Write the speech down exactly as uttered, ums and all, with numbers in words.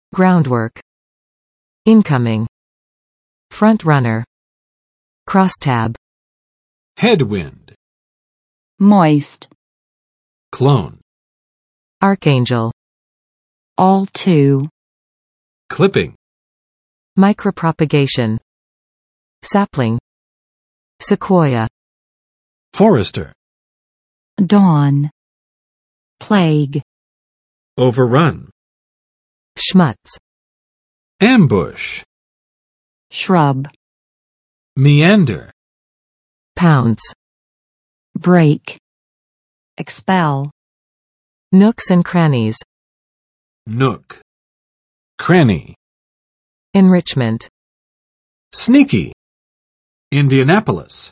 Groundwork. Incoming. Front runner. Crosstab. Headwind. Moist. Clone. Archangel. All too. Clipping. Micropropagation. Sapling. Sequoia. Forester. Dawn. Plague. Overrun. Schmutz. Ambush. Shrub. Meander. Pounce. Break. Expel. Nooks and crannies. Nook. Cranny. Enrichment. Sneaky. Indianapolis.